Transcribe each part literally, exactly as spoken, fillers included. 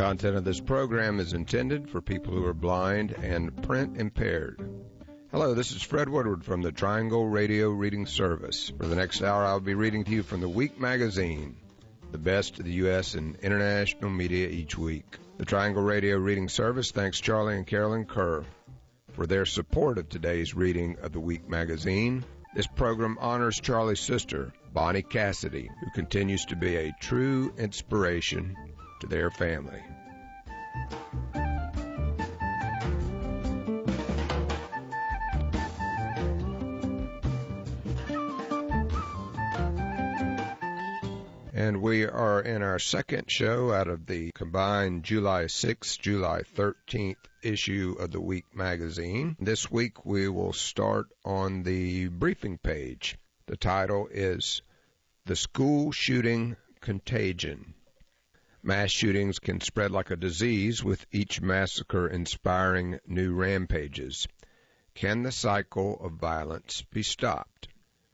content of this program is intended for people who are blind and print impaired. Hello, this is Fred Woodward from the Triangle Radio Reading Service. For the next hour, I'll be reading to you from the Week magazine, the best of the U S and international media each week. The Triangle Radio Reading Service thanks Charlie and Carolyn Kerr for their support of today's reading of the Week magazine. This program honors Charlie's sister, Bonnie Cassidy, who continues to be a true inspiration to their family. And we are in our second show out of the combined July sixth, July thirteenth issue of the Week magazine. This week we will start on the briefing page. The title is The School Shooting Contagion. Mass shootings can spread like a disease, with each massacre inspiring new rampages. Can the cycle of violence be stopped?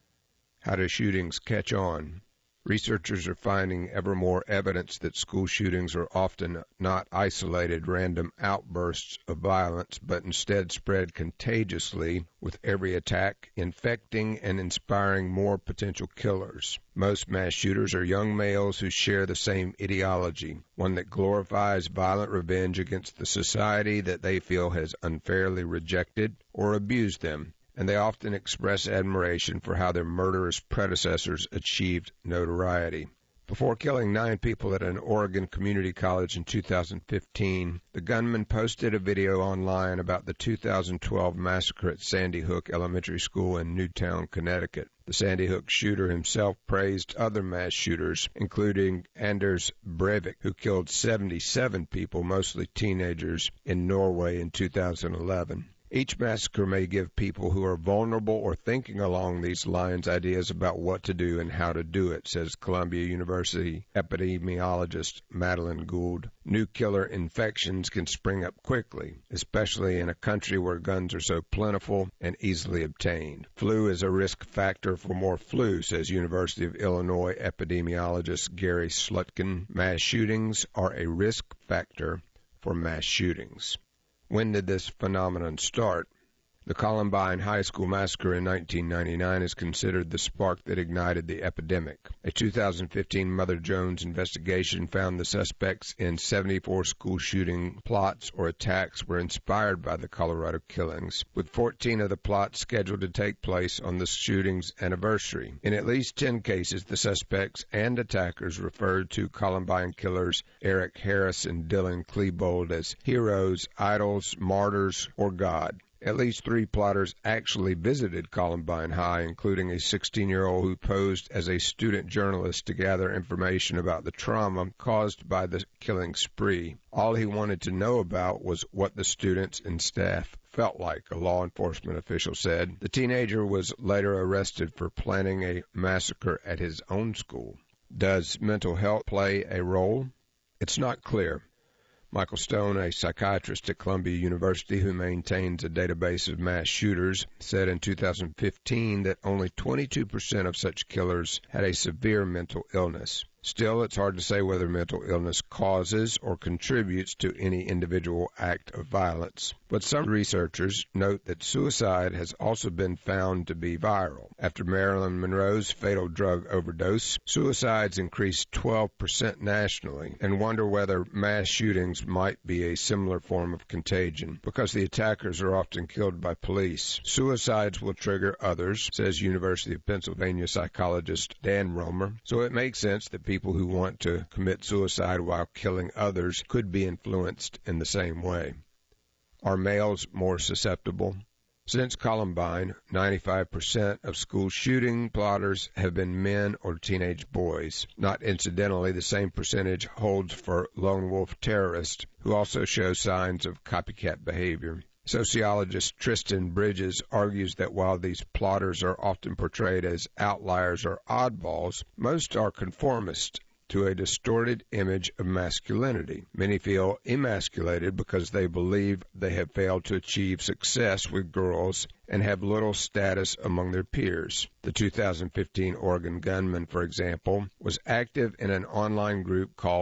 How do shootings catch on? Researchers are finding ever more evidence that school shootings are often not isolated random outbursts of violence, but instead spread contagiously, with every attack infecting and inspiring more potential killers. Most mass shooters are young males who share the same ideology, one that glorifies violent revenge against the society that they feel has unfairly rejected or abused them, and they often express admiration for how their murderous predecessors achieved notoriety. Before killing nine people at an Oregon community college in two thousand fifteen, the gunman posted a video online about the two thousand twelve massacre at Sandy Hook Elementary School in Newtown, Connecticut. The Sandy Hook shooter himself praised other mass shooters, including Anders Breivik, who killed seventy-seven people, mostly teenagers, in Norway in two thousand eleven. Each massacre may give people who are vulnerable or thinking along these lines ideas about what to do and how to do it, says Columbia University epidemiologist Madeline Gould. New killer infections can spring up quickly, especially in a country where guns are so plentiful and easily obtained. Flu is a risk factor for more flu, says University of Illinois epidemiologist Gary Slutkin. Mass shootings are a risk factor for mass shootings. When did this phenomenon start? The Columbine High School massacre in nineteen ninety-nine is considered the spark that ignited the epidemic. A two thousand fifteen Mother Jones investigation found the suspects in seventy-four school shooting plots or attacks were inspired by the Colorado killings, with fourteen of the plots scheduled to take place on the shooting's anniversary. In at least ten cases, the suspects and attackers referred to Columbine killers Eric Harris and Dylan Klebold as heroes, idols, martyrs, or God. At least three plotters actually visited Columbine High, including a sixteen-year-old who posed as a student journalist to gather information about the trauma caused by the killing spree. All he wanted to know about was what the students and staff felt like, a law enforcement official said. The teenager was later arrested for planning a massacre at his own school. Does mental health play a role? It's not clear. Michael Stone, a psychiatrist at Columbia University who maintains a database of mass shooters, said in two thousand fifteen that only twenty-two percent of such killers had a severe mental illness. Still, it's hard to say whether mental illness causes or contributes to any individual act of violence. But some researchers note that suicide has also been found to be viral. After Marilyn Monroe's fatal drug overdose, suicides increased twelve percent nationally, and wonder whether mass shootings might be a similar form of contagion. Because the attackers are often killed by police, suicides will trigger others, says University of Pennsylvania psychologist Dan Romer. So it makes sense that people who want to commit suicide while killing others could be influenced in the same way. Are males more susceptible? Since Columbine, ninety-five percent of school shooting plotters have been men or teenage boys. Not incidentally, the same percentage holds for lone wolf terrorists, who also show signs of copycat behavior. Sociologist Tristan Bridges argues that while these plotters are often portrayed as outliers or oddballs, most are conformist to a distorted image of masculinity. Many feel emasculated because they believe they have failed to achieve success with girls and have little status among their peers. The two thousand fifteen Oregon gunman, for example, was active in an online group called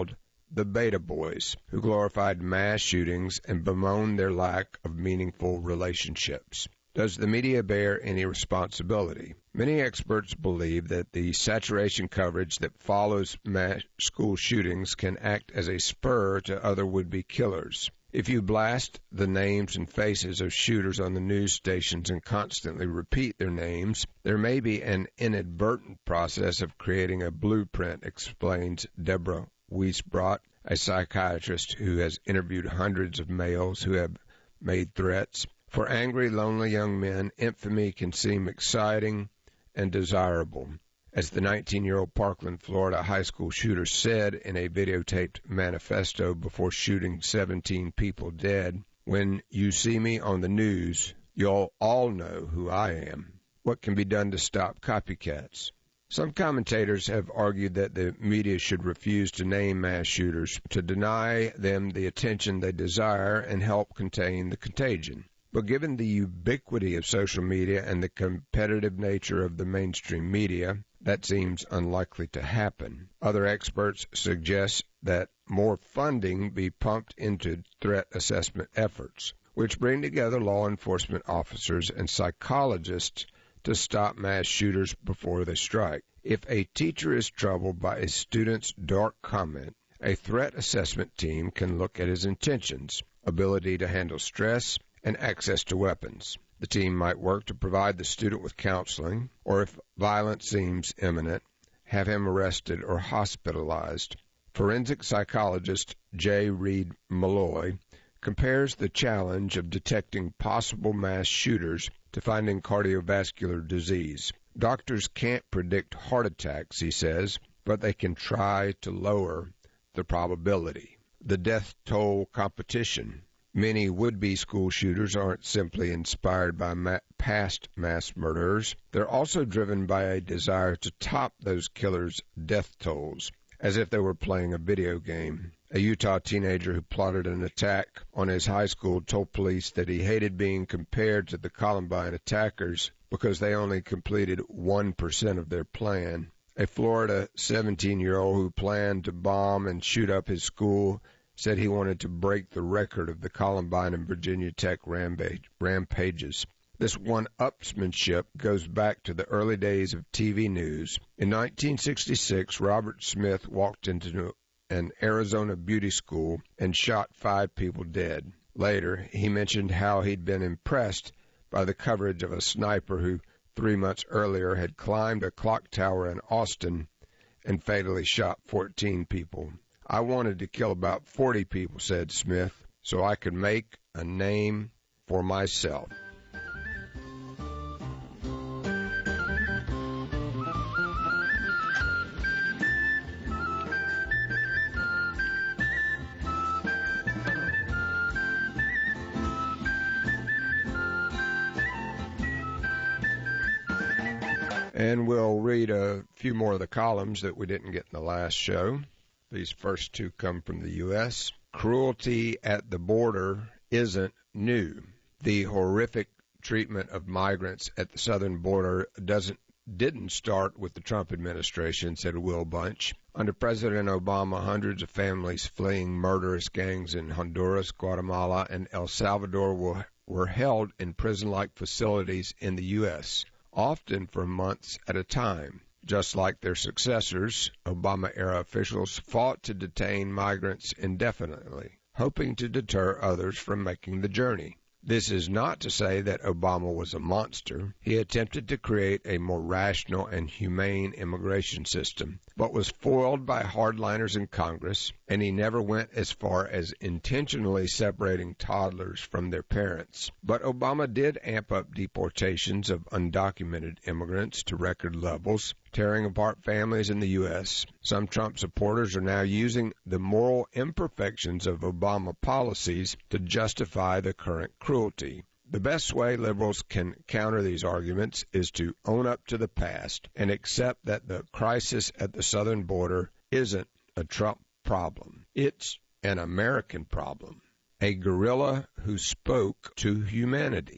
the Beta Boys, who glorified mass shootings and bemoaned their lack of meaningful relationships. Does the media bear any responsibility? Many experts believe that the saturation coverage that follows mass school shootings can act as a spur to other would-be killers. If you blast the names and faces of shooters on the news stations and constantly repeat their names, there may be an inadvertent process of creating a blueprint, explains Deborah Wiesbrot, a psychiatrist who has interviewed hundreds of males who have made threats. For angry, lonely young men, infamy can seem exciting and desirable. As the nineteen-year-old Parkland, Florida high school shooter said in a videotaped manifesto before shooting seventeen people dead, "When you see me on the news, you'll all know who I am." What can be done to stop copycats? Some commentators have argued that the media should refuse to name mass shooters, to deny them the attention they desire and help contain the contagion. But given the ubiquity of social media and the competitive nature of the mainstream media, that seems unlikely to happen. Other experts suggest that more funding be pumped into threat assessment efforts, which bring together law enforcement officers and psychologists to stop mass shooters before they strike. If a teacher is troubled by a student's dark comment, a threat assessment team can look at his intentions, ability to handle stress, and access to weapons. The team might work to provide the student with counseling, or if violence seems imminent, have him arrested or hospitalized. Forensic psychologist J. Reed Malloy compares the challenge of detecting possible mass shooters to finding cardiovascular disease. Doctors can't predict heart attacks, he says, but they can try to lower the probability. The death toll competition. Many would-be school shooters aren't simply inspired by ma- past mass murderers. They're also driven by a desire to top those killers' death tolls, as if they were playing a video game. A Utah teenager who plotted an attack on his high school told police that he hated being compared to the Columbine attackers because they only completed one percent of their plan. A Florida seventeen-year-old who planned to bomb and shoot up his school said he wanted to break the record of the Columbine and Virginia Tech rampage, rampages. This one-upsmanship goes back to the early days of T V news. In nineteen sixty-six, Robert Smith walked into an Arizona beauty school and shot five people dead. Later, he mentioned how he'd been impressed by the coverage of a sniper who, three months earlier, had climbed a clock tower in Austin and fatally shot fourteen people. "I wanted to kill about forty people," said Smith, "so I could make a name for myself." And we'll read a few more of the columns that we didn't get in the last show. These first two come from the U S Cruelty at the border isn't new. The horrific treatment of migrants at the southern border doesn't didn't start with the Trump administration, said Will Bunch. Under President Obama, hundreds of families fleeing murderous gangs in Honduras, Guatemala, and El Salvador were, were held in prison-like facilities in the U S, often for months at a time. Just like their successors, Obama-era officials fought to detain migrants indefinitely, hoping to deter others from making the journey. This is not to say that Obama was a monster. He attempted to create a more rational and humane immigration system, but was foiled by hardliners in Congress, and he never went as far as intentionally separating toddlers from their parents. But Obama did amp up deportations of undocumented immigrants to record levels, tearing apart families in the U S Some Trump supporters are now using the moral imperfections of Obama policies to justify the current cruelty. The best way liberals can counter these arguments is to own up to the past and accept that the crisis at the southern border isn't a Trump problem. It's an American problem. A guerrilla who spoke to humanity.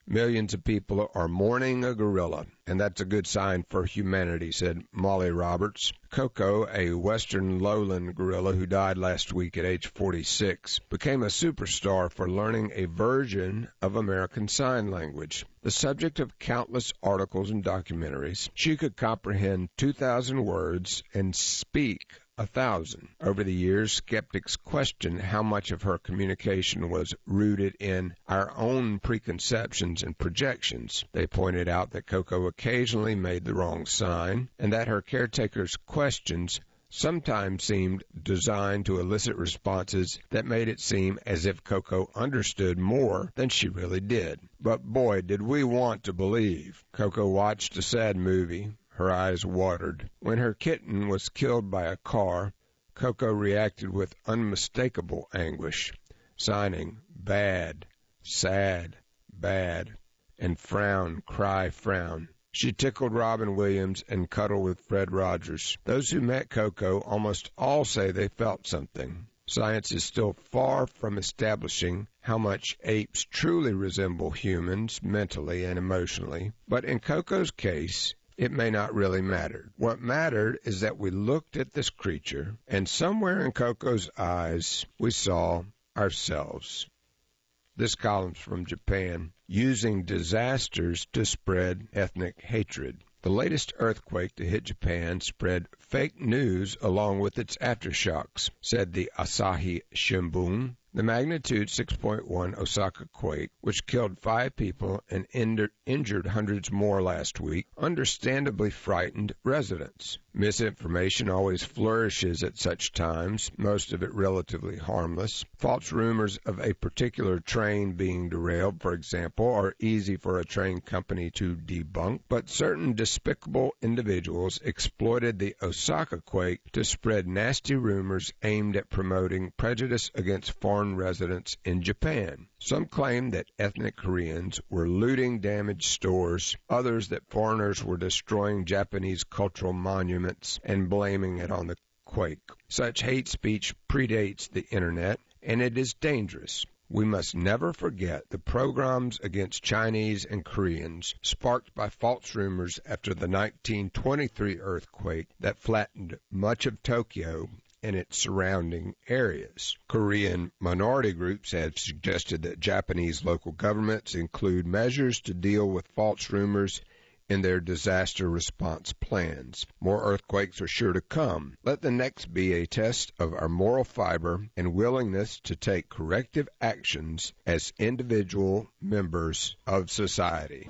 Millions of people are mourning a gorilla, and that's a good sign for humanity, said Molly Roberts. Koko, a western lowland gorilla who died last week at age forty-six, became a superstar for learning a version of American Sign Language. The subject of countless articles and documentaries, she could comprehend two thousand words and speak a thousand. Over the years, skeptics questioned how much of her communication was rooted in our own preconceptions and projections. They pointed out that Koko occasionally made the wrong sign, and that her caretaker's questions sometimes seemed designed to elicit responses that made it seem as if Koko understood more than she really did. But boy, did we want to believe. Koko watched a sad movie. Her eyes watered. When her kitten was killed by a car, Koko reacted with unmistakable anguish, signing bad, sad, bad, and frown, cry, frown. She tickled Robin Williams and cuddled with Fred Rogers. Those who met Koko almost all say they felt something. Science is still far from establishing how much apes truly resemble humans mentally and emotionally, but in Koko's case, it may not really matter. What mattered is that we looked at this creature, and somewhere in Koko's eyes, we saw ourselves. This column's from Japan, using disasters to spread ethnic hatred. The latest earthquake to hit Japan spread fake news along with its aftershocks, said the Asahi Shimbun. The magnitude six point one Osaka quake, which killed five people and injured hundreds more last week, understandably frightened residents. Misinformation always flourishes at such times, most of it relatively harmless. False rumors of a particular train being derailed, for example, are easy for a train company to debunk, but certain despicable individuals exploited the Osaka quake to spread nasty rumors aimed at promoting prejudice against foreign residents in Japan. Some claim that ethnic Koreans were looting damaged stores, others that foreigners were destroying Japanese cultural monuments and blaming it on the quake. Such hate speech predates the internet, and it is dangerous. We must never forget the pogroms against Chinese and Koreans sparked by false rumors after the nineteen twenty-three earthquake that flattened much of Tokyo and its surrounding areas. Korean minority groups have suggested that Japanese local governments include measures to deal with false rumors in their disaster response plans. More earthquakes are sure to come. Let the next be a test of our moral fiber and willingness to take corrective actions as individual members of society.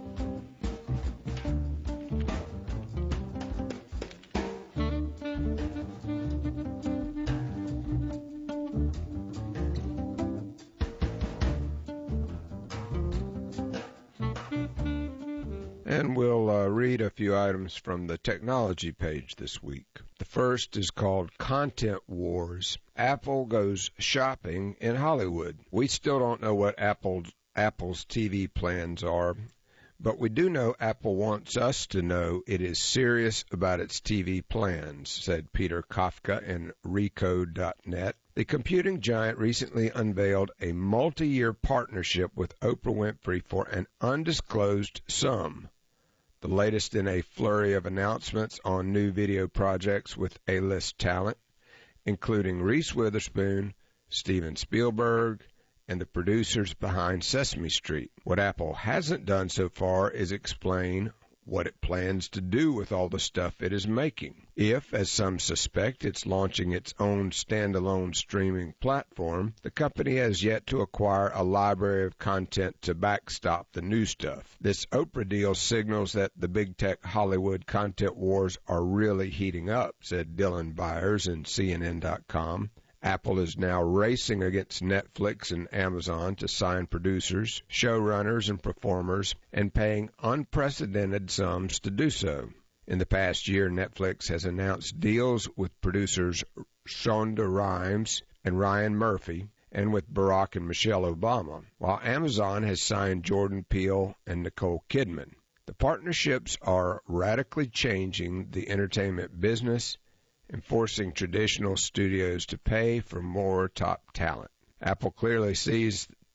And we'll uh, read a few items from the technology page this week. The first is called Content Wars. Apple goes shopping in Hollywood. We still don't know what Apple's, Apple's T V plans are, but we do know Apple wants us to know it is serious about its T V plans, said Peter Kafka in Recode dot net. The computing giant recently unveiled a multi-year partnership with Oprah Winfrey for an undisclosed sum. The latest in a flurry of announcements on new video projects with A-list talent, including Reese Witherspoon, Steven Spielberg, and the producers behind Sesame Street. What Apple hasn't done so far is explain what it plans to do with all the stuff it is making. If, as some suspect, it's launching its own standalone streaming platform, the company has yet to acquire a library of content to backstop the new stuff. This Oprah deal signals that the big tech Hollywood content wars are really heating up, said Dylan Byers in C N N dot com. Apple is now racing against Netflix and Amazon to sign producers, showrunners, and performers, and paying unprecedented sums to do so. In the past year, Netflix has announced deals with producers Shonda Rhimes and Ryan Murphy, and with Barack and Michelle Obama, while Amazon has signed Jordan Peele and Nicole Kidman. The partnerships are radically changing the entertainment business and forcing traditional studios to pay for more top talent. Apple clearly sees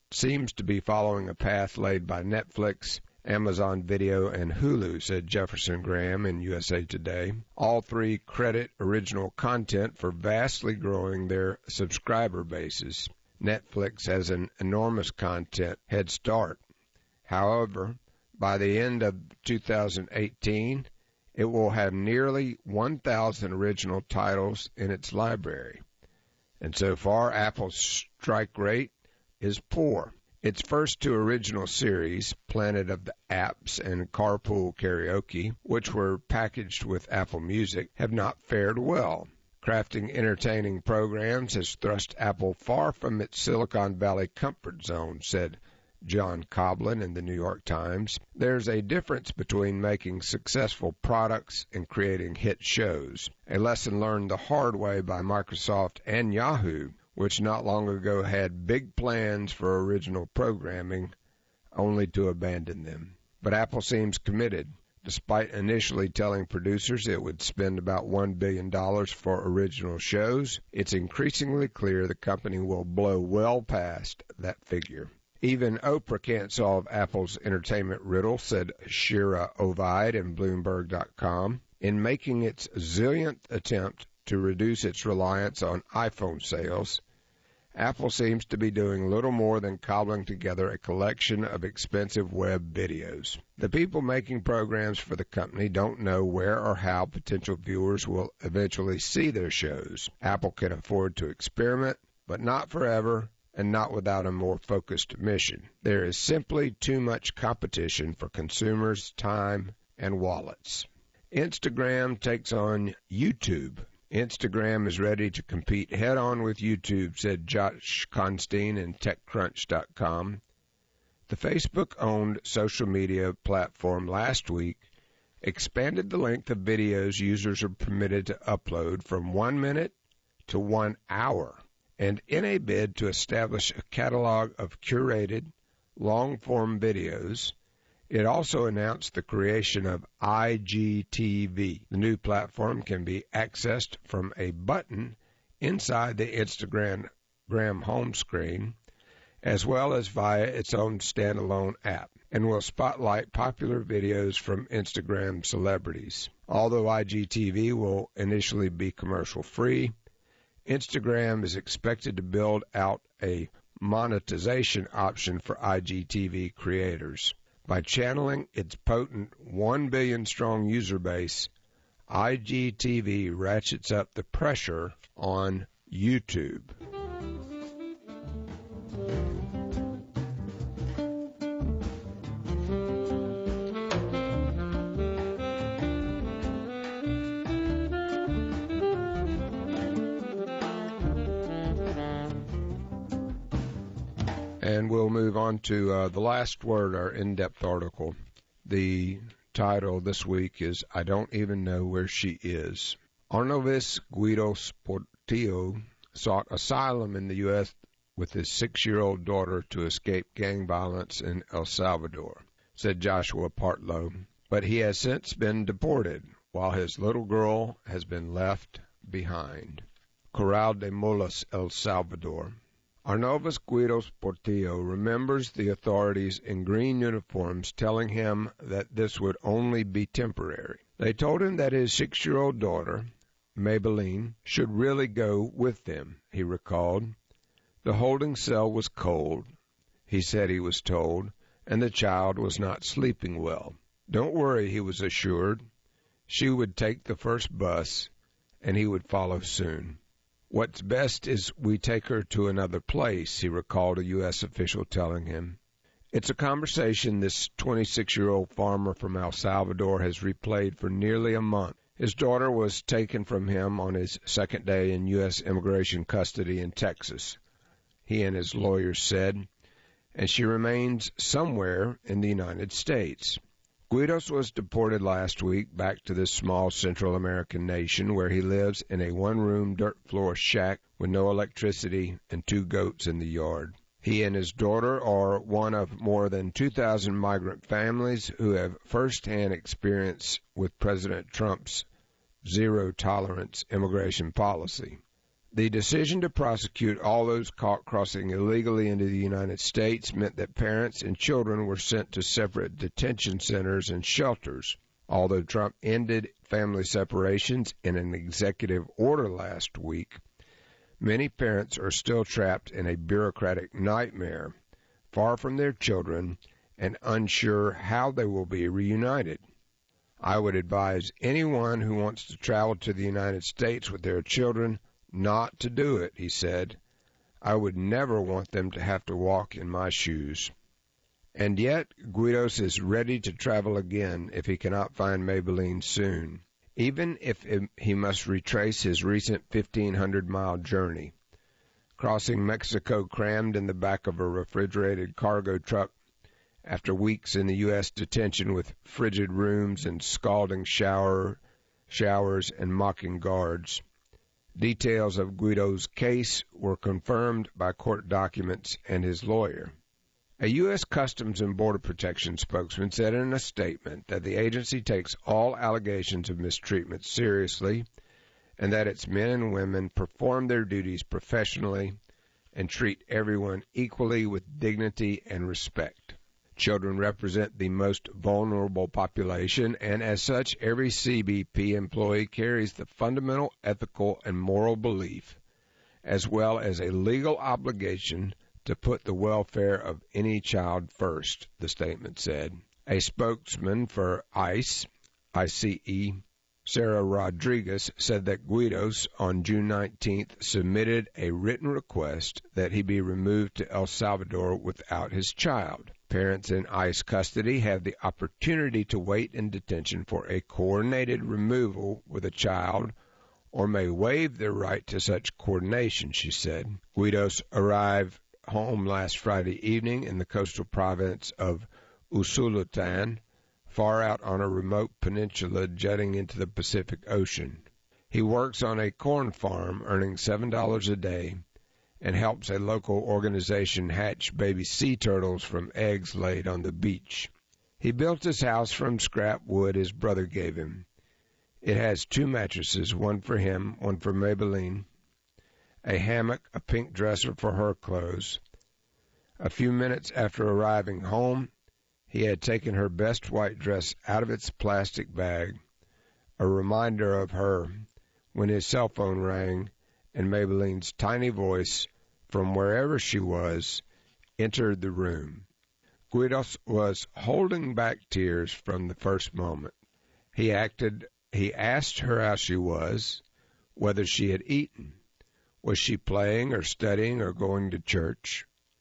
seems to be following a path laid by Netflix, Amazon Video, and Hulu, said Jefferson Graham in U S A Today. All three credit original content for vastly growing their subscriber bases. Netflix has an enormous content head start. However, by the end of two thousand eighteen, it will have nearly one thousand original titles in its library. And so far, Apple's strike rate is poor. Its first two original series, Planet of the Apps and Carpool Karaoke, which were packaged with Apple Music, have not fared well. Crafting entertaining programs has thrust Apple far from its Silicon Valley comfort zone, said John Coblin in the New York Times. There's a difference between making successful products and creating hit shows, a lesson learned the hard way by Microsoft and Yahoo, which not long ago had big plans for original programming, only to abandon them. But Apple seems committed. Despite initially telling producers it would spend about one billion dollars for original shows, it's increasingly clear the company will blow well past that figure. Even Oprah can't solve Apple's entertainment riddle, said Shira Ovide in Bloomberg dot com. In making its zillionth attempt to reduce its reliance on iPhone sales, Apple seems to be doing little more than cobbling together a collection of expensive web videos. The people making programs for the company don't know where or how potential viewers will eventually see their shows. Apple can afford to experiment, but not forever, and not without a more focused mission. There is simply too much competition for consumers' time and wallets. Instagram takes on YouTube. Instagram is ready to compete head-on with YouTube, said Josh Constine in TechCrunch dot com. The Facebook-owned social media platform last week expanded the length of videos users are permitted to upload from one minute to one hour. And in a bid to establish a catalog of curated, long-form videos, it also announced the creation of I G T V. The new platform can be accessed from a button inside the Instagram home screen, as well as via its own standalone app, and will spotlight popular videos from Instagram celebrities. Although I G T V will initially be commercial-free, Instagram is expected to build out a monetization option for I G T V creators. By channeling its potent one billion strong user base, I G T V ratchets up the pressure on YouTube. And we'll move on to uh, the last word, our in-depth article. The title this week is, I Don't Even Know Where She Is. Arnovis Guidos Portillo sought asylum in the U S with his six-year-old daughter to escape gang violence in El Salvador, said Joshua Partlow. But he has since been deported, while his little girl has been left behind. Corral de Molas, El Salvador. Arnovis Guidos Portillo remembers the authorities in green uniforms telling him that this would only be temporary. They told him that his six-year-old daughter, Maybelline, should really go with them, he recalled. The holding cell was cold, he said he was told, and the child was not sleeping well. Don't worry, he was assured. She would take the first bus, and he would follow soon. What's best is we take her to another place, he recalled a U S official telling him. It's a conversation this twenty-six-year-old farmer from El Salvador has replayed for nearly a month. His daughter was taken from him on his second day in U S immigration custody in Texas, he and his lawyers said, and she remains somewhere in the United States. Guidos was deported last week back to this small Central American nation where he lives in a one-room dirt floor shack with no electricity and two goats in the yard. He and his daughter are one of more than two thousand migrant families who have first-hand experience with President Trump's zero-tolerance immigration policy. The decision to prosecute all those caught crossing illegally into the United States meant that parents and children were sent to separate detention centers and shelters. Although Trump ended family separations in an executive order last week, many parents are still trapped in a bureaucratic nightmare, far from their children and unsure how they will be reunited. I would advise anyone who wants to travel to the United States with their children not to do it, he said. I would never want them to have to walk in my shoes. And yet, Guidos is ready to travel again if he cannot find Maybelline soon, even if he must retrace his recent fifteen hundred mile journey. Crossing Mexico crammed in the back of a refrigerated cargo truck after weeks in the U S detention with frigid rooms and scalding shower, showers and mocking guards. Details of Guido's case were confirmed by court documents and his lawyer. A U S Customs and Border Protection spokesman said in a statement that the agency takes all allegations of mistreatment seriously and that its men and women perform their duties professionally and treat everyone equally with dignity and respect. Children represent the most vulnerable population, and as such, every C B P employee carries the fundamental ethical and moral belief, as well as a legal obligation to put the welfare of any child first, the statement said. A spokesman for ICE, I C E, Sarah Rodriguez, said that Guidos on June nineteenth submitted a written request that he be removed to El Salvador without his child. Parents in ICE custody have the opportunity to wait in detention for a coordinated removal with a child or may waive their right to such coordination, she said. Guidos arrived home last Friday evening in the coastal province of Usulután, far out on a remote peninsula jutting into the Pacific Ocean. He works on a corn farm, earning seven dollars a day, and helps a local organization hatch baby sea turtles from eggs laid on the beach. He built his house from scrap wood his brother gave him. It has two mattresses, one for him, one for Maybelline, a hammock, a pink dresser for her clothes. A few minutes after arriving home, he had taken her best white dress out of its plastic bag, a reminder of her, when his cell phone rang and Maybelline's tiny voice, from wherever she was, entered the room. Guidos was holding back tears from the first moment. He acted. He asked her how she was, whether she had eaten. Was she playing or studying or going to church?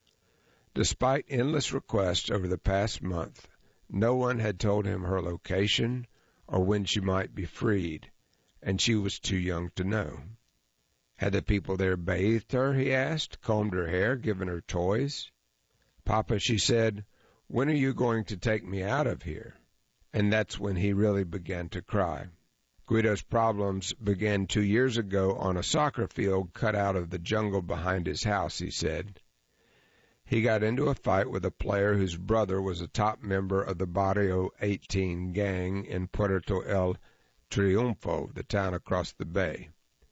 Despite endless requests over the past month, no one had told him her location or when she might be freed, and she was too young to know. Had the people there bathed her, he asked, combed her hair, given her toys? Papa, she said, when are you going to take me out of here? And that's when he really began to cry. Guido's problems began two years ago on a soccer field cut out of the jungle behind his house, he said. He got into a fight with a player whose brother was a top member of the Barrio eighteen gang in Puerto El Triunfo, the town across the bay.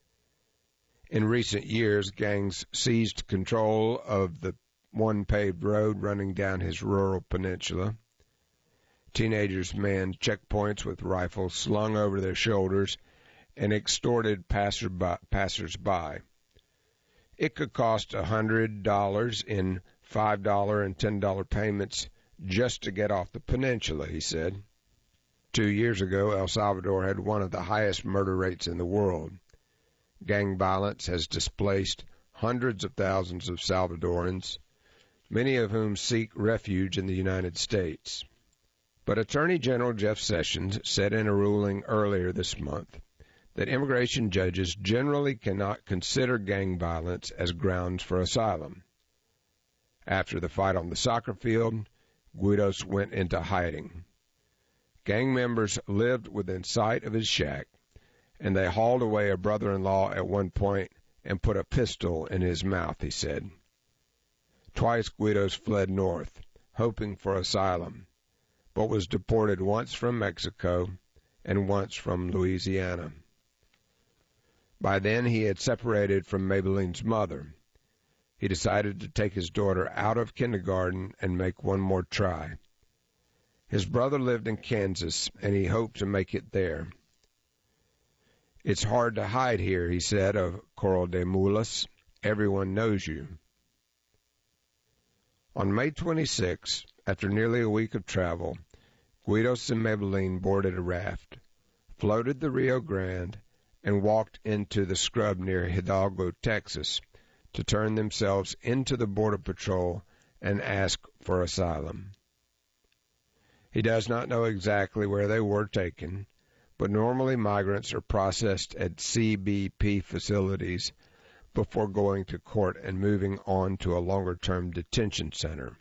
In recent years, gangs seized control of the one paved road running down his rural peninsula. Teenagers manned checkpoints with rifles slung over their shoulders and extorted passerby, passers-by. It could cost one hundred dollars in five dollars and ten dollars payments just to get off the peninsula, he said. Two years ago, El Salvador had one of the highest murder rates in the world. Gang violence has displaced hundreds of thousands of Salvadorans, many of whom seek refuge in the United States. But Attorney General Jeff Sessions said in a ruling earlier this month that immigration judges generally cannot consider gang violence as grounds for asylum. After the fight on the soccer field, Guidos went into hiding. Gang members lived within sight of his shack, and they hauled away a brother-in-law at one point and put a pistol in his mouth, he said. Twice Guidos fled north, hoping for asylum, but was deported once from Mexico and once from Louisiana. By then, he had separated from Maybelline's mother. He decided to take his daughter out of kindergarten and make one more try. His brother lived in Kansas, and he hoped to make it there. "It's hard to hide here," he said of Coral de Mulas. "Everyone knows you." On May twenty-sixth, after nearly a week of travel, Guidos and Maybelline boarded a raft, floated the Rio Grande, and walked into the scrub near Hidalgo, Texas, to turn themselves into the Border Patrol and ask for asylum. He does not know exactly where they were taken, but normally migrants are processed at C B P facilities before going to court and moving on to a longer-term detention center.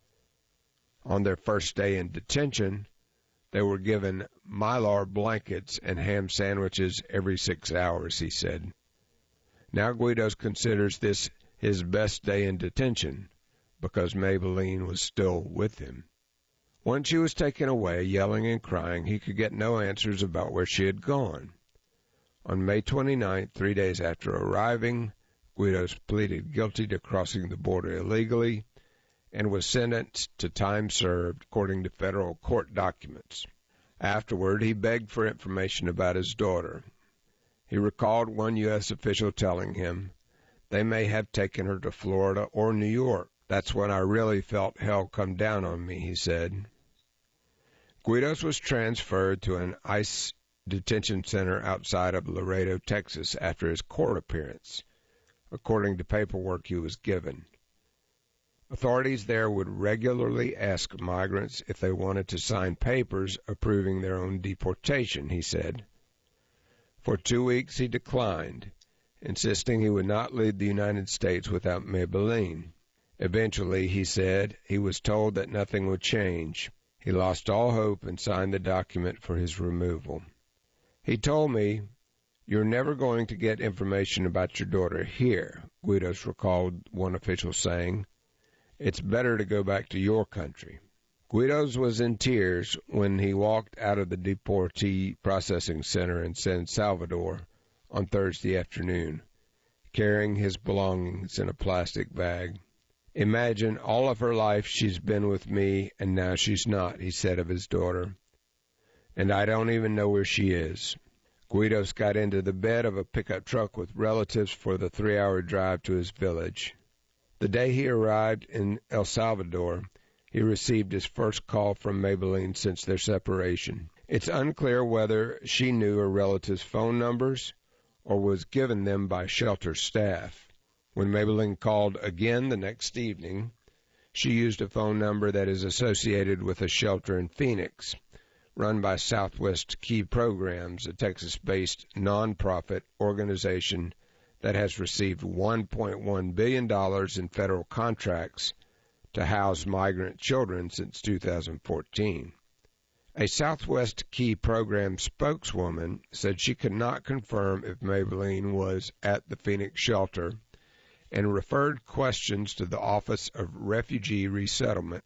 On their first day in detention, they were given Mylar blankets and ham sandwiches every six hours, he said. Now Guidos considers this his best day in detention because Maybelline was still with him. Once she was taken away, yelling and crying, he could get no answers about where she had gone. On May twenty-ninth, three days after arriving, Guidos pleaded guilty to crossing the border illegally and was sentenced to time served according to federal court documents. Afterward, he begged for information about his daughter. He recalled one U S official telling him, "They may have taken her to Florida or New York. That's when I really felt hell come down on me," he said. Guidos was transferred to an ICE detention center outside of Laredo, Texas, after his court appearance, according to paperwork he was given. Authorities there would regularly ask migrants if they wanted to sign papers approving their own deportation, he said. For two weeks he declined, insisting he would not leave the United States without Maybelline. Eventually, he said, he was told that nothing would change. He lost all hope and signed the document for his removal. He told me, "You're never going to get information about your daughter here," Guidos recalled one official saying. "It's better to go back to your country." Guidos was in tears when he walked out of the deportee processing center in San Salvador on Thursday afternoon, carrying his belongings in a plastic bag. "Imagine all of her life she's been with me, and now she's not," he said of his daughter. "And I don't even know where she is." Guidos got into the bed of a pickup truck with relatives for the three-hour drive to his village. The day he arrived in El Salvador, he received his first call from Maybelline since their separation. It's unclear whether she knew her relatives' phone numbers or was given them by shelter staff. When Maybelline called again the next evening, she used a phone number that is associated with a shelter in Phoenix, run by Southwest Key Programs, a Texas-based nonprofit organization that has received one point one billion dollars in federal contracts to house migrant children since two thousand fourteen. A Southwest Key Program spokeswoman said she could not confirm if Maybelline was at the Phoenix shelter and referred questions to the Office of Refugee Resettlement,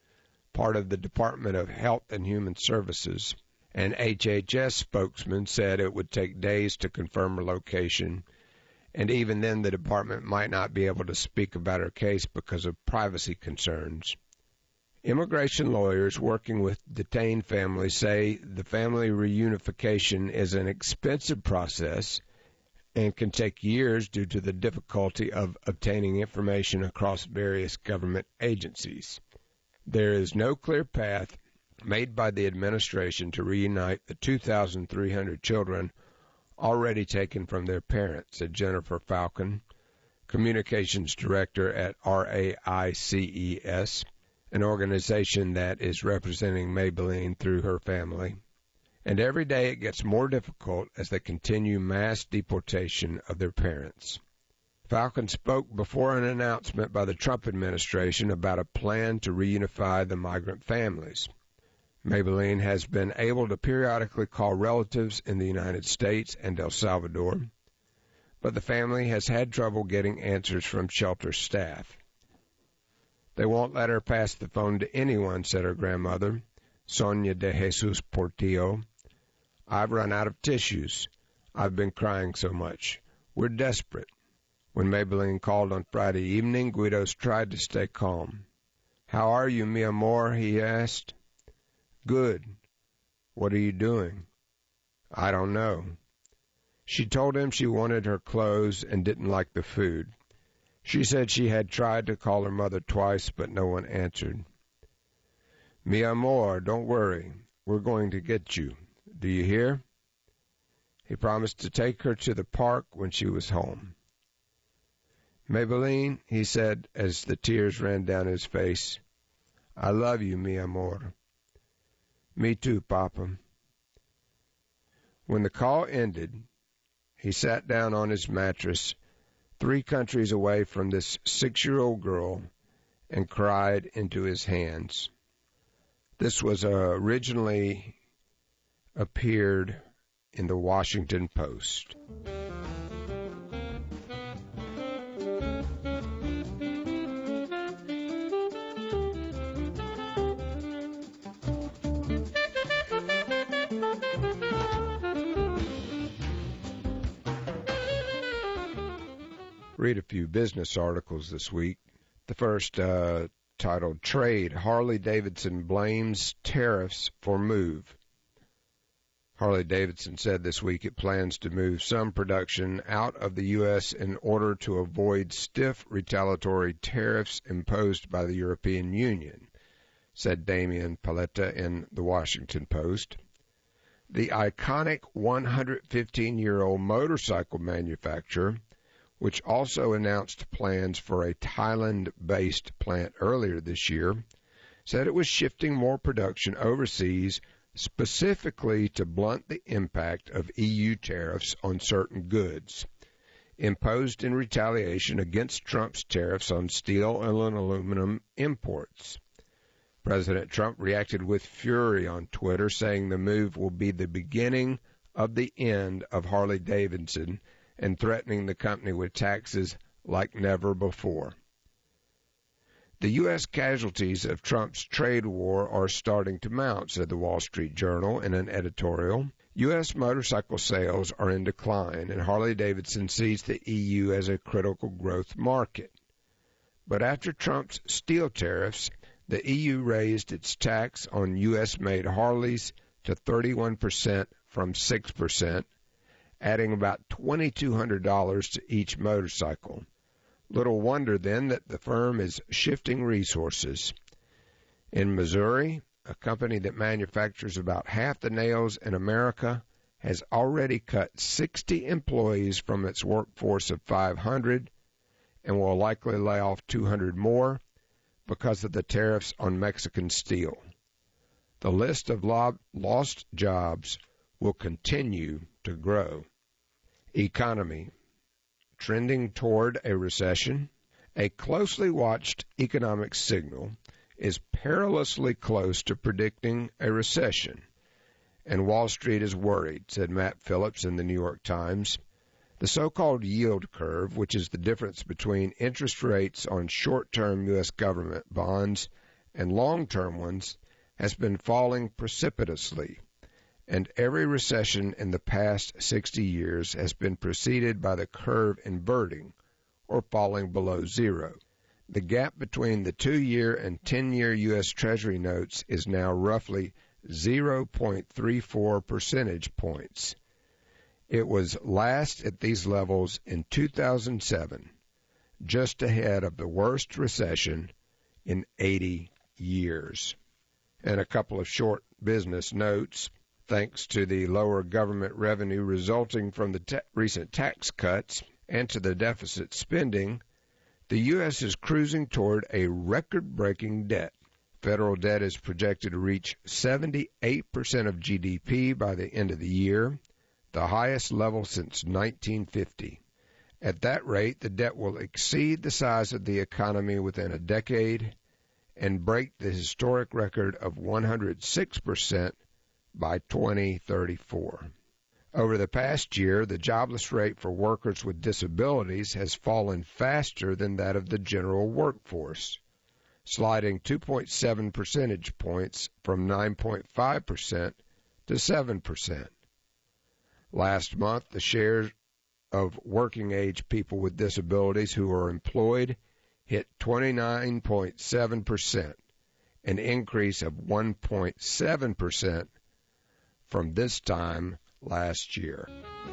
part of the Department of Health and Human Services. An H H S spokesman said it would take days to confirm her location, and even then the department might not be able to speak about her case because of privacy concerns. Immigration lawyers working with detained families say the family reunification is an expensive process and can take years due to the difficulty of obtaining information across various government agencies. There is no clear path made by the administration to reunite the two thousand three hundred children already taken from their parents, said Jennifer Falcon, communications director at R A I C E S, an organization that is representing Maybelline through her family. And every day it gets more difficult as they continue mass deportation of their parents. Falcon spoke before an announcement by the Trump administration about a plan to reunify the migrant families. Maybelline has been able to periodically call relatives in the United States and El Salvador, but the family has had trouble getting answers from shelter staff. "They won't let her pass the phone to anyone," said her grandmother, Sonia de Jesus Portillo. "I've run out of tissues. I've been crying so much. We're desperate. When Maybelline called on Friday evening, Guidos tried to stay calm. How are you, mi amor? He asked. Good. What are you doing? I don't know. She told him she wanted her clothes and didn't like the food. She said she had tried to call her mother twice, but no one answered. Mi amor, don't worry. We're going to get you. Do you hear? He promised to take her to the park when she was home. Maybelline, he said as the tears ran down his face, I love you, mi amor. Me too, Papa. When the call ended, he sat down on his mattress, three countries away from this six-year-old girl, and cried into his hands. This was uh, originally appeared in the Washington Post. Read a few business articles this week. The first, uh, titled Trade, Harley-Davidson blames tariffs for move. Harley-Davidson said this week it plans to move some production out of the U S in order to avoid stiff retaliatory tariffs imposed by the European Union, said Damian Paletta in the Washington Post. The iconic one hundred fifteen-year-old motorcycle manufacturer, which also announced plans for a Thailand-based plant earlier this year, said it was shifting more production overseas specifically to blunt the impact of E U tariffs on certain goods, imposed in retaliation against Trump's tariffs on steel and aluminum imports. President Trump reacted with fury on Twitter, saying the move will be the beginning of the end of Harley-Davidson and threatening the company with taxes like never before. The U S casualties of Trump's trade war are starting to mount, said the Wall Street Journal in an editorial. U S motorcycle sales are in decline, and Harley-Davidson sees the E U as a critical growth market. But after Trump's steel tariffs, the E U raised its tax on U S-made Harleys to thirty-one percent from six percent, adding about two thousand two hundred dollars to each motorcycle. Little wonder, then, that the firm is shifting resources. In Missouri, a company that manufactures about half the nails in America has already cut sixty employees from its workforce of five hundred and will likely lay off two hundred more because of the tariffs on Mexican steel. The list of lost jobs will continue to grow. Economy. Trending toward a recession, a closely watched economic signal is perilously close to predicting a recession, and Wall Street is worried, said Matt Phillips in the New York Times. The so-called yield curve, which is the difference between interest rates on short-term U S government bonds and long-term ones, has been falling precipitously, and every recession in the past sixty years has been preceded by the curve inverting or falling below zero. The gap between the two-year and ten-year U S Treasury notes is now roughly zero point three four percentage points. It was last at these levels in two thousand seven, just ahead of the worst recession in eighty years. And a couple of short business notes. Thanks to the lower government revenue resulting from the ta- recent tax cuts and to the deficit spending, the U S is cruising toward a record-breaking debt. Federal debt is projected to reach seventy-eight percent of G D P by the end of the year, the highest level since nineteen fifty. At that rate, the debt will exceed the size of the economy within a decade and break the historic record of one hundred six percent by twenty thirty-four. Over the past year, the jobless rate for workers with disabilities has fallen faster than that of the general workforce, sliding two point seven percentage points from nine point five percent to seven percent. Last month, the shares of working-age people with disabilities who are employed hit twenty-nine point seven percent, an increase of one point seven percent from this time last year.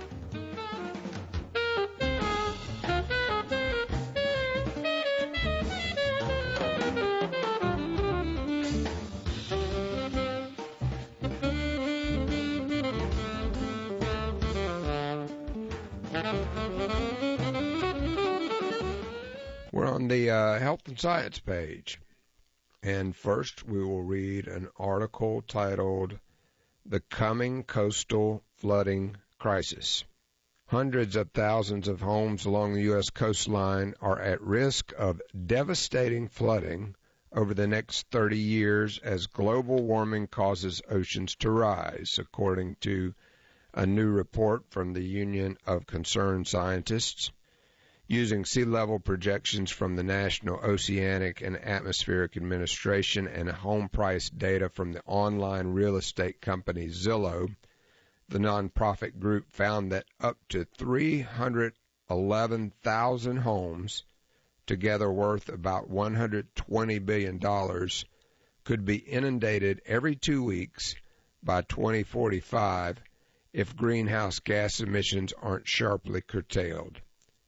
We're on the uh, Health and Science page, and first we will read an article titled "The Coming Coastal Flooding Crisis." Hundreds of thousands of homes along the U S coastline are at risk of devastating flooding over the next thirty years as global warming causes oceans to rise, according to a new report from the Union of Concerned Scientists. Using sea level projections from the National Oceanic and Atmospheric Administration and home price data from the online real estate company Zillow, the nonprofit group found that up to three hundred eleven thousand homes, together worth about one hundred twenty billion dollars, could be inundated every two weeks by twenty forty-five if greenhouse gas emissions aren't sharply curtailed.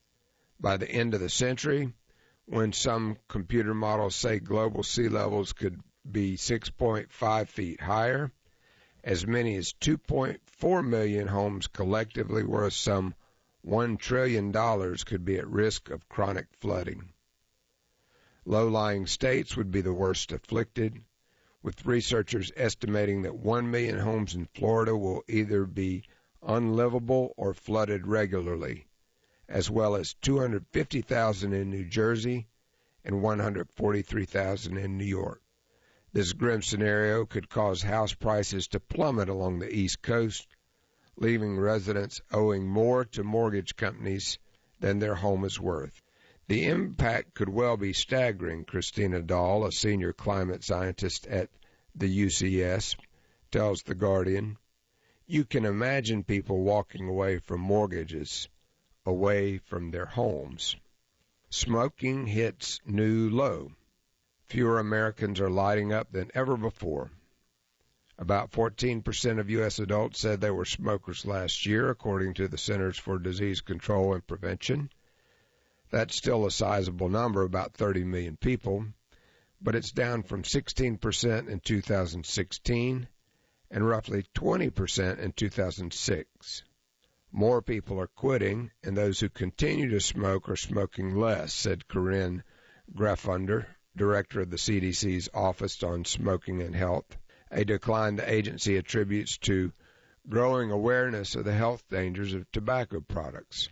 By the end of the century, when some computer models say global sea levels could be six point five feet higher, as many as two point four million homes collectively worth some one trillion dollars could be at risk of chronic flooding. Low-lying states would be the worst afflicted, with researchers estimating that one million homes in Florida will either be unlivable or flooded regularly, as well as two hundred fifty thousand in New Jersey and one hundred forty-three thousand in New York. This grim scenario could cause house prices to plummet along the East Coast, leaving residents owing more to mortgage companies than their home is worth. The impact could well be staggering, Christina Dahl, a senior climate scientist at the U C S, tells The Guardian. You can imagine people walking away from mortgages, away from their homes. Smoking hits new low. Fewer Americans are lighting up than ever before. About fourteen percent of U S adults said they were smokers last year, according to the Centers for Disease Control and Prevention. That's still a sizable number, about thirty million people, but it's down from sixteen percent in two thousand sixteen and roughly twenty percent in two thousand six. More people are quitting, and those who continue to smoke are smoking less, said Corinne Graffunder, director of the C D C's Office on Smoking and Health, a decline the agency attributes to growing awareness of the health dangers of tobacco products.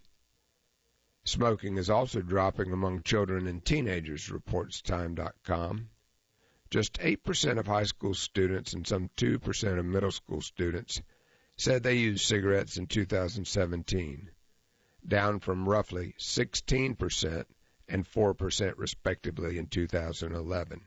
Smoking is also dropping among children and teenagers, reports Time dot com. Just eight percent of high school students and some two percent of middle school students said they used cigarettes in two thousand seventeen, down from roughly sixteen percent and four percent respectively in two thousand eleven.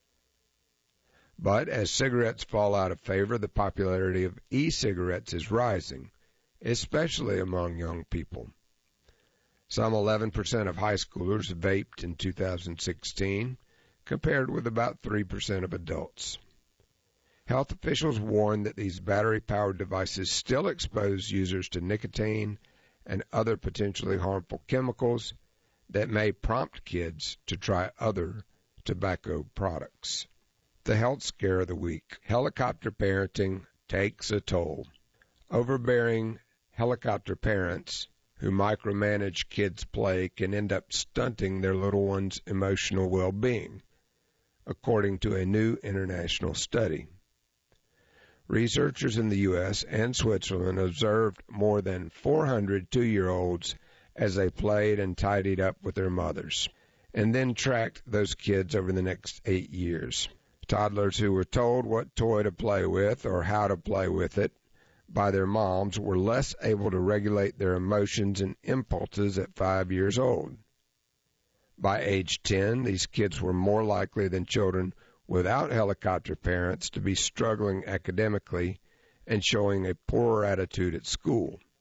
But as cigarettes fall out of favor, the popularity of e-cigarettes is rising, especially among young people. Some eleven percent of high schoolers vaped in two thousand sixteen, compared with about three percent of adults. Health officials warn that these battery-powered devices still expose users to nicotine and other potentially harmful chemicals that may prompt kids to try other tobacco products. The health scare of the week. Helicopter parenting takes a toll. Overbearing helicopter parents who micromanage kids' play can end up stunting their little ones' emotional well-being, according to a new international study. Researchers in the U S and Switzerland observed more than four hundred two-year-olds as they played and tidied up with their mothers, and then tracked those kids over the next eight years. Toddlers who were told what toy to play with or how to play with it by their moms were less able to regulate their emotions and impulses at five years old. By age ten, these kids were more likely than children without helicopter parents to be struggling academically and showing a poorer attitude at school.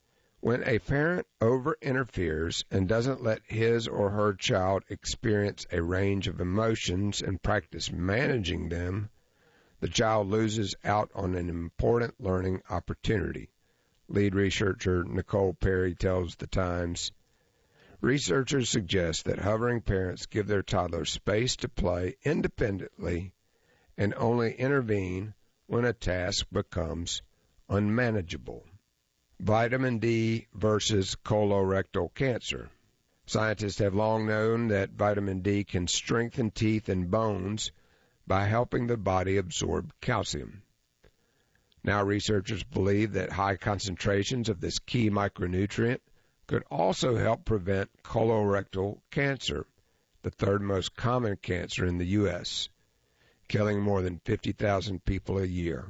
When a parent over-interferes and doesn't let his or her child experience a range of emotions and practice managing them, the child loses out on an important learning opportunity. Lead researcher Nicole Perry tells The Times, researchers suggest that hovering parents give their toddlers space to play independently and only intervene when a task becomes unmanageable. Vitamin D versus colorectal cancer. Scientists have long known that vitamin D can strengthen teeth and bones by helping the body absorb calcium. Now researchers believe that high concentrations of this key micronutrient could also help prevent colorectal cancer, the third most common cancer in the U S, killing more than fifty thousand people a year.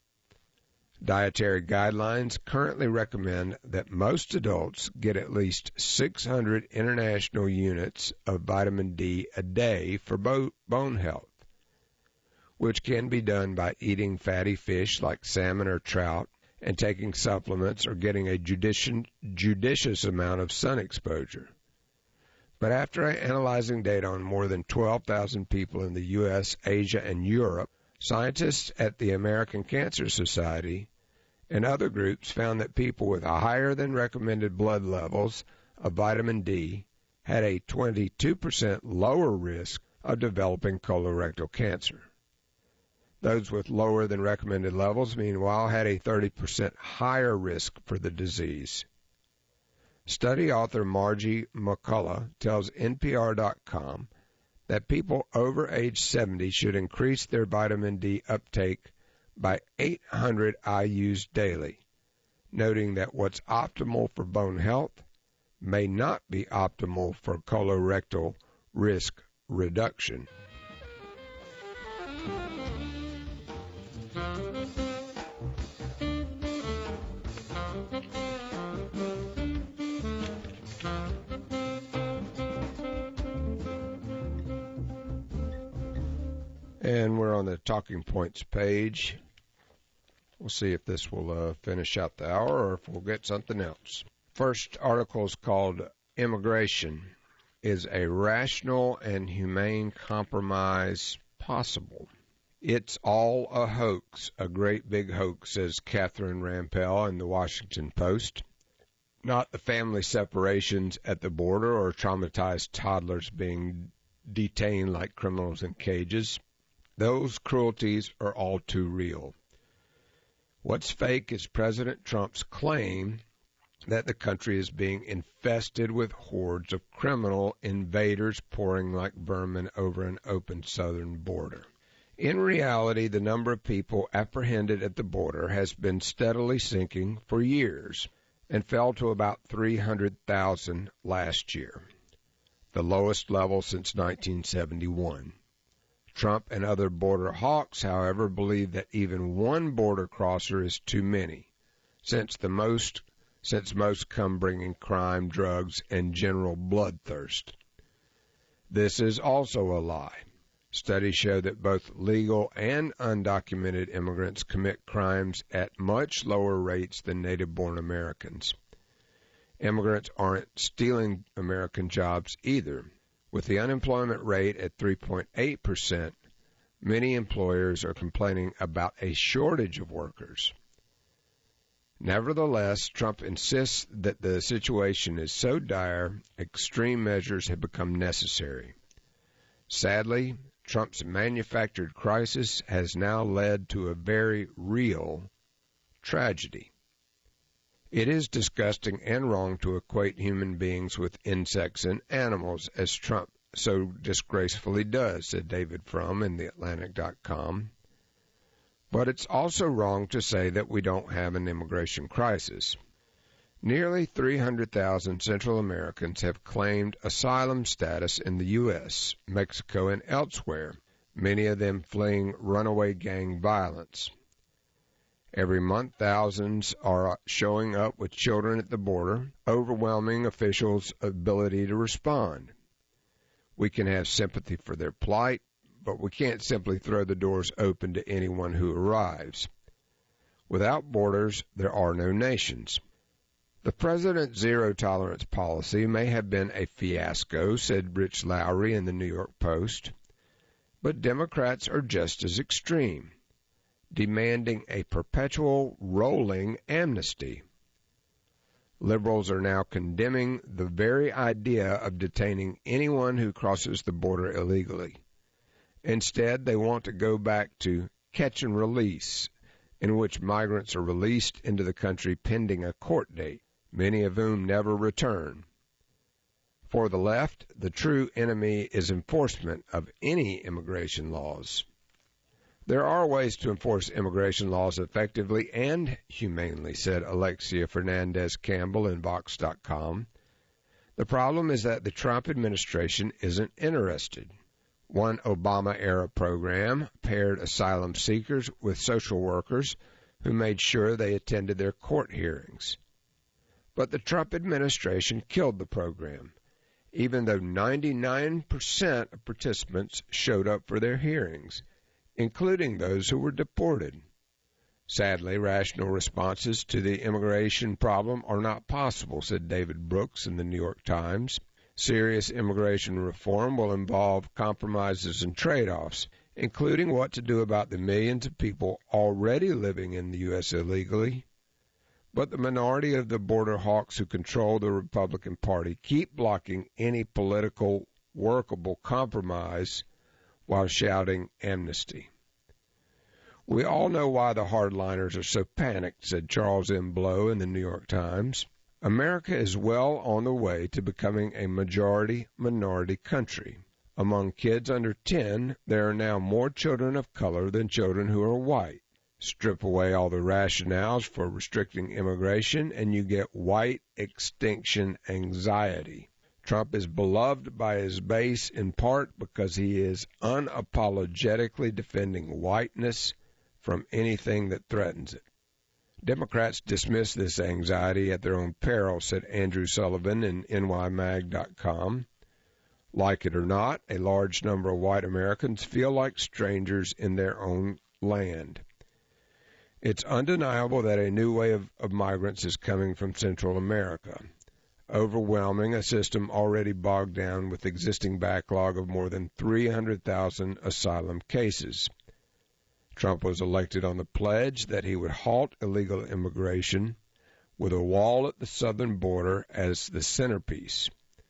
Dietary guidelines currently recommend that most adults get at least six hundred international units of vitamin D a day for bo- bone health, which can be done by eating fatty fish like salmon or trout and taking supplements or getting a judicious, judicious amount of sun exposure. But after analyzing data on more than twelve thousand people in the U S, Asia, and Europe, scientists at the American Cancer Society and other groups found that people with higher than recommended blood levels of vitamin D had a twenty-two percent lower risk of developing colorectal cancer. Those with lower than recommended levels, meanwhile, had a thirty percent higher risk for the disease. Study author Margie McCullough tells N P R dot com that people over age seventy should increase their vitamin D uptake by eight hundred I U's daily, noting that what's optimal for bone health may not be optimal for colorectal risk reduction. And we're on the Talking Points page. We'll see if this will uh, finish out the hour or if we'll get something else. First article is called Immigration. Is a Rational and Humane Compromise Possible? It's all a hoax, a great big hoax, says Catherine Rampell in the Washington Post. Not the family separations at the border or traumatized toddlers being detained like criminals in cages. Those cruelties are all too real. What's fake is President Trump's claim that the country is being infested with hordes of criminal invaders pouring like vermin over an open southern border. In reality, the number of people apprehended at the border has been steadily sinking for years and fell to about three hundred thousand last year, the lowest level since nineteen seventy-one. Trump and other border hawks, however, believe that even one border crosser is too many, since the most since most come bringing crime, drugs, and general bloodthirst. This is also a lie. Studies show that both legal and undocumented immigrants commit crimes at much lower rates than native-born Americans. Immigrants aren't stealing American jobs either. With the unemployment rate at three point eight percent, many employers are complaining about a shortage of workers. Nevertheless, Trump insists that the situation is so dire, extreme measures have become necessary. Sadly, Trump's manufactured crisis has now led to a very real tragedy. It is disgusting and wrong to equate human beings with insects and animals, as Trump so disgracefully does, said David Frum in the Atlantic dot com. But it's also wrong to say that we don't have an immigration crisis. Nearly three hundred thousand Central Americans have claimed asylum status in the U S, Mexico, and elsewhere, many of them fleeing runaway gang violence. Every month, thousands are showing up with children at the border, overwhelming officials' ability to respond. We can have sympathy for their plight, but we can't simply throw the doors open to anyone who arrives. Without borders, there are no nations. The president's zero-tolerance policy may have been a fiasco, said Rich Lowry in the New York Post, but Democrats are just as extreme, demanding a perpetual rolling amnesty. Liberals are now condemning the very idea of detaining anyone who crosses the border illegally. Instead, they want to go back to catch and release, in which migrants are released into the country pending a court date, many of whom never return. For the left, the true enemy is enforcement of any immigration laws. There are ways to enforce immigration laws effectively and humanely, said Alexia Fernandez-Campbell in Vox dot com. The problem is that the Trump administration isn't interested. One Obama-era program paired asylum seekers with social workers who made sure they attended their court hearings. But the Trump administration killed the program, even though ninety-nine percent of participants showed up for their hearings, including those who were deported. Sadly, rational responses to the immigration problem are not possible, said David Brooks in the New York Times. Serious immigration reform will involve compromises and trade-offs, including what to do about the millions of people already living in the U S illegally. But the minority of the border hawks who control the Republican Party keep blocking any political, workable compromise while shouting amnesty. We all know why the hardliners are so panicked, said Charles M. Blow in the New York Times. America is well on the way to becoming a majority-minority country. Among kids under ten, there are now more children of color than children who are white. Strip away all the rationales for restricting immigration, and you get white extinction anxiety. Trump is beloved by his base in part because he is unapologetically defending whiteness from anything that threatens it. Democrats dismiss this anxiety at their own peril, said Andrew Sullivan in N Y mag dot com. Like it or not, a large number of white Americans feel like strangers in their own land. It's undeniable that a new wave of migrants is coming from Central America, overwhelming a system already bogged down with existing backlog of more than three hundred thousand asylum cases. Trump was elected on the pledge that he would halt illegal immigration with a wall at the southern border as the centerpiece.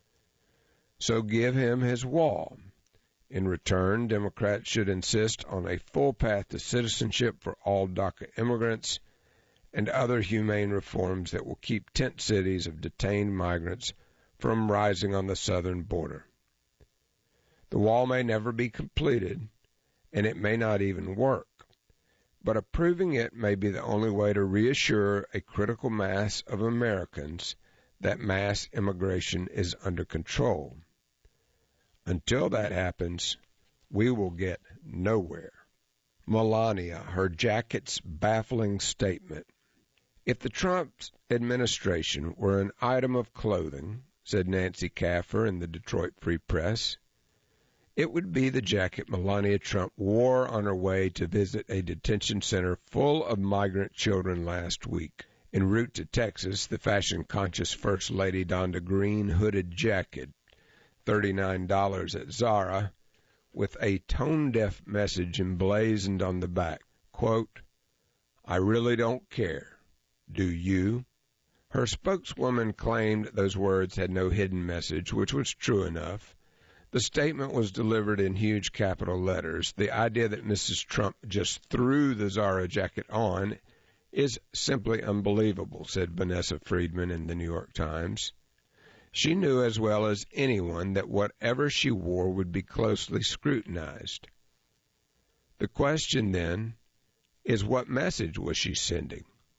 So give him his wall. In return, Democrats should insist on a full path to citizenship for all DACA immigrants and other humane reforms that will keep tent cities of detained migrants from rising on the southern border. The wall may never be completed, and it may not even work, but approving it may be the only way to reassure a critical mass of Americans that mass immigration is under control. Until that happens, we will get nowhere. Melania, her jacket's baffling statement. If the Trump administration were an item of clothing, said Nancy Kaffer in the Detroit Free Press, it would be the jacket Melania Trump wore on her way to visit a detention center full of migrant children last week. En route to Texas, the fashion-conscious First Lady donned a green hooded jacket, thirty-nine dollars at Zara, with a tone-deaf message emblazoned on the back. Quote, "I really don't care. Do you?" Her spokeswoman claimed those words had no hidden message, which was true enough. The statement was delivered in huge capital letters. The idea that Missus Trump just threw the Zara jacket on is simply unbelievable, said Vanessa Friedman in the New York Times. She knew as well as anyone that whatever she wore would be closely scrutinized. The question, then, is what message was she sending?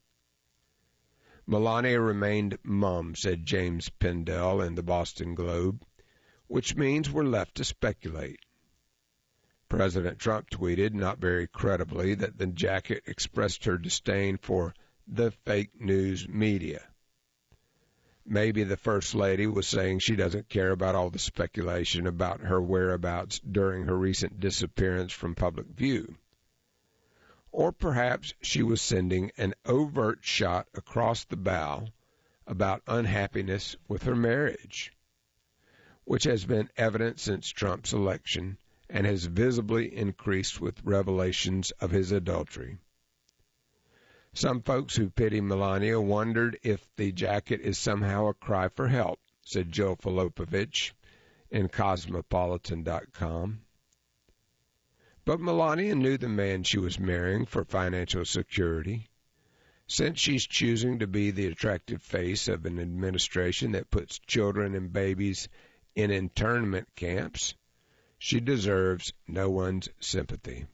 Melania remained mum, said James Pendell in the Boston Globe, which means we're left to speculate. President Trump tweeted, not very credibly, that the jacket expressed her disdain for the fake news media. Maybe the First Lady was saying she doesn't care about all the speculation about her whereabouts during her recent disappearance from public view. Or perhaps she was sending an overt shot across the bow about unhappiness with her marriage, which has been evident since Trump's election and has visibly increased with revelations of his adultery. Some folks who pity Melania wondered if the jacket is somehow a cry for help, said Joe Filipovich in Cosmopolitan dot com. But Melania knew the man she was marrying for financial security. Since she's choosing to be the attractive face of an administration that puts children and babies in internment camps, she deserves no one's sympathy.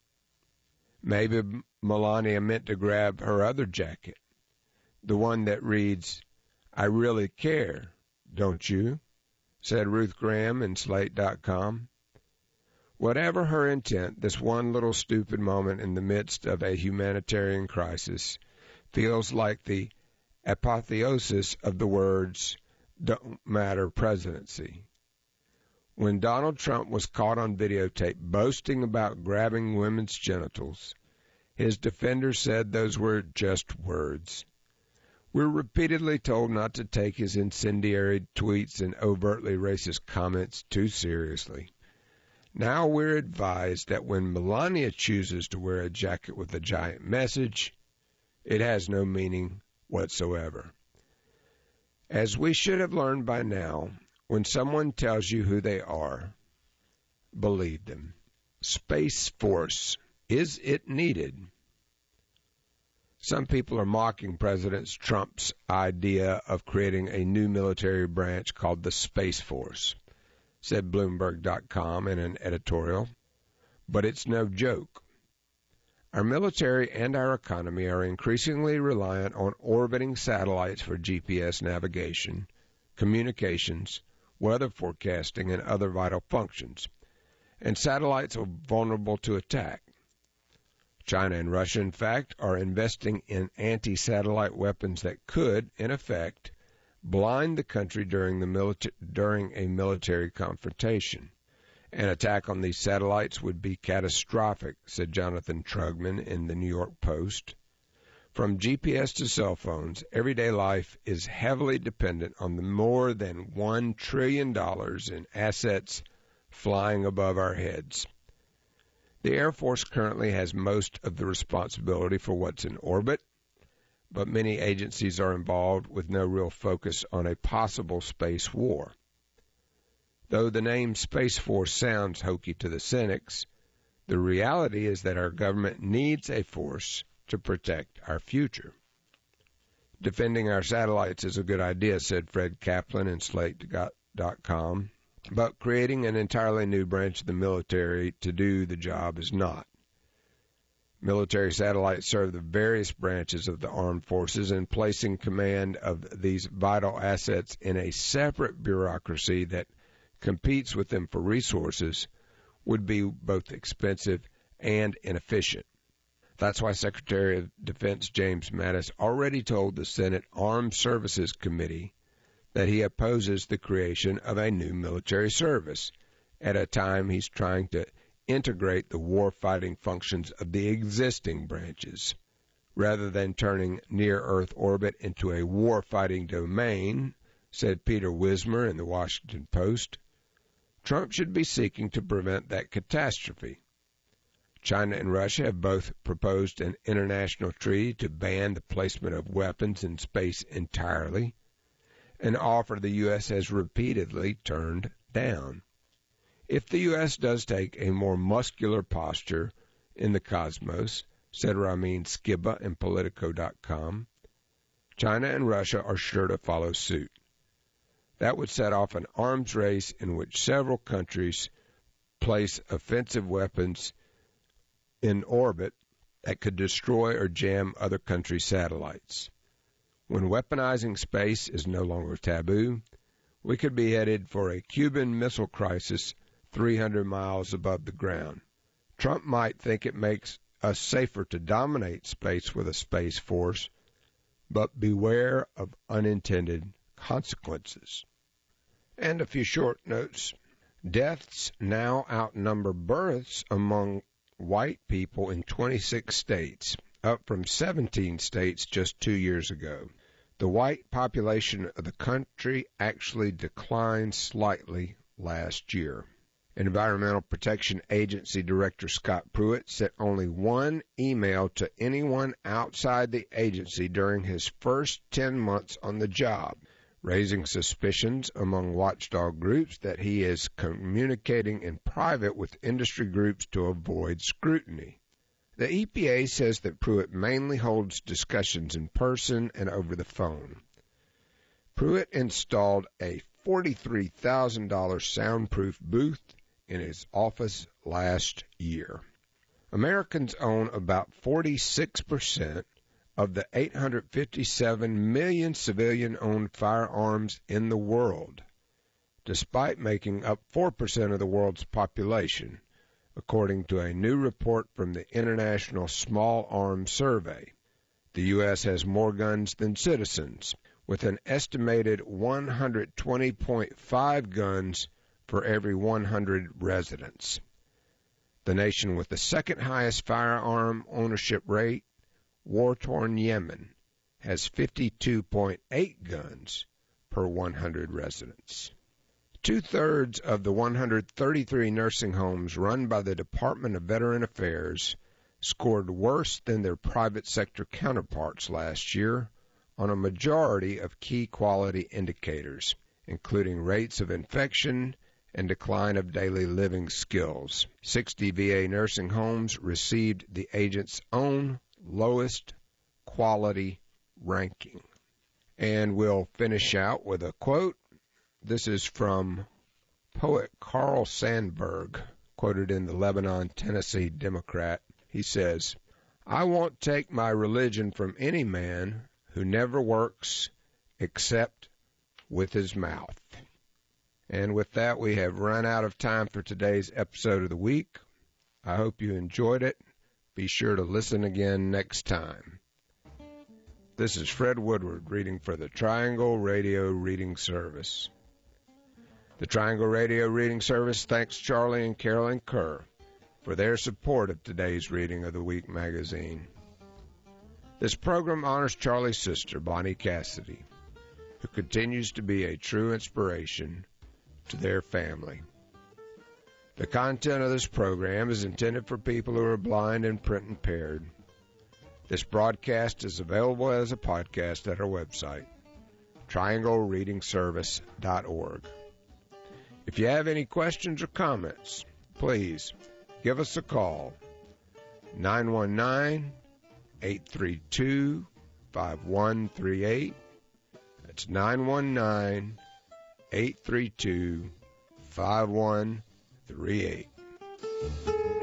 Maybe Melania meant to grab her other jacket, the one that reads, "I really care, don't you?" said Ruth Graham in Slate dot com. Whatever her intent, this one little stupid moment in the midst of a humanitarian crisis feels like the apotheosis of the words "don't matter" presidency. When Donald Trump was caught on videotape boasting about grabbing women's genitals, his defenders said those were just words. We're repeatedly told not to take his incendiary tweets and overtly racist comments too seriously. Now we're advised that when Melania chooses to wear a jacket with a giant message, it has no meaning whatsoever. As we should have learned by now, when someone tells you who they are, believe them. Space Force. Is it needed? Some people are mocking President Trump's idea of creating a new military branch called the Space Force, said Bloomberg dot com in an editorial. But it's no joke. Our military and our economy are increasingly reliant on orbiting satellites for G P S navigation, communications, weather forecasting, and other vital functions. And satellites are vulnerable to attack. China and Russia, in fact, are investing in anti-satellite weapons that could, in effect, blind the country during, the milita- during a military confrontation. An attack on these satellites would be catastrophic, said Jonathan Trugman in the New York Post. From G P S to cell phones, everyday life is heavily dependent on the more than one trillion dollars in assets flying above our heads. The Air Force currently has most of the responsibility for what's in orbit, but many agencies are involved with no real focus on a possible space war. Though the name Space Force sounds hokey to the cynics, the reality is that our government needs a force to protect our future. Defending our satellites is a good idea, said Fred Kaplan in Slate dot com, but creating an entirely new branch of the military to do the job is not. Military satellites serve the various branches of the armed forces, and placing command of these vital assets in a separate bureaucracy that competes with them for resources would be both expensive and inefficient. That's why Secretary of Defense James Mattis already told the Senate Armed Services Committee that he opposes the creation of a new military service at a time he's trying to integrate the war-fighting functions of the existing branches. Rather than turning near-Earth orbit into a war-fighting domain, said Peter Wismer in the Washington Post, Trump should be seeking to prevent that catastrophe. China and Russia have both proposed an international treaty to ban the placement of weapons in space entirely, an offer the U S has repeatedly turned down. If the U S does take a more muscular posture in the cosmos, said Ramin Skiba in Politico dot com, China and Russia are sure to follow suit. That would set off an arms race in which several countries place offensive weapons in orbit that could destroy or jam other countries' satellites. When weaponizing space is no longer taboo, we could be headed for a Cuban Missile Crisis three hundred miles above the ground. Trump might think it makes us safer to dominate space with a space force, but beware of unintended consequences. And a few short notes. Deaths now outnumber births among white people in twenty-six states, up from seventeen states just two years ago. The white population of the country actually declined slightly last year. Environmental Protection Agency Director Scott Pruitt sent only one email to anyone outside the agency during his first ten months on the job, raising suspicions among watchdog groups that he is communicating in private with industry groups to avoid scrutiny. The E P A says that Pruitt mainly holds discussions in person and over the phone. Pruitt installed a forty-three thousand dollars soundproof booth in his office last year. Americans own about forty-six percent of the eight hundred fifty-seven million civilian-owned firearms in the world, despite making up four percent of the world's population, according to a new report from the International Small Arms Survey. The U S has more guns than citizens, with an estimated one hundred twenty point five guns for every one hundred residents. The nation with the second highest firearm ownership rate, war-torn Yemen, has fifty-two point eight guns per one hundred residents. Two-thirds of the one hundred thirty-three nursing homes run by the Department of Veteran Affairs scored worse than their private sector counterparts last year on a majority of key quality indicators, including rates of infection and decline of daily living skills. sixty V A nursing homes received the agent's own lowest quality ranking. And we'll finish out with a quote. This is from poet Carl Sandburg, quoted in the Lebanon, Tennessee Democrat. He says, "I won't take my religion from any man who never works except with his mouth." And with that, we have run out of time for today's episode of the week. I hope you enjoyed it. Be sure to listen again next time. This is Fred Woodward reading for the Triangle Radio Reading Service. The Triangle Radio Reading Service thanks Charlie and Carolyn Kerr for their support of today's reading of the Week magazine. This program honors Charlie's sister, Bonnie Cassidy, who continues to be a true inspiration to their family. The content of this program is intended for people who are blind and print impaired. This broadcast is available as a podcast at our website, triangle reading service dot org. If you have any questions or comments, please give us a call, nine one nine, eight three two, five one three eight. That's nine one nine, eight three two, five one three eight.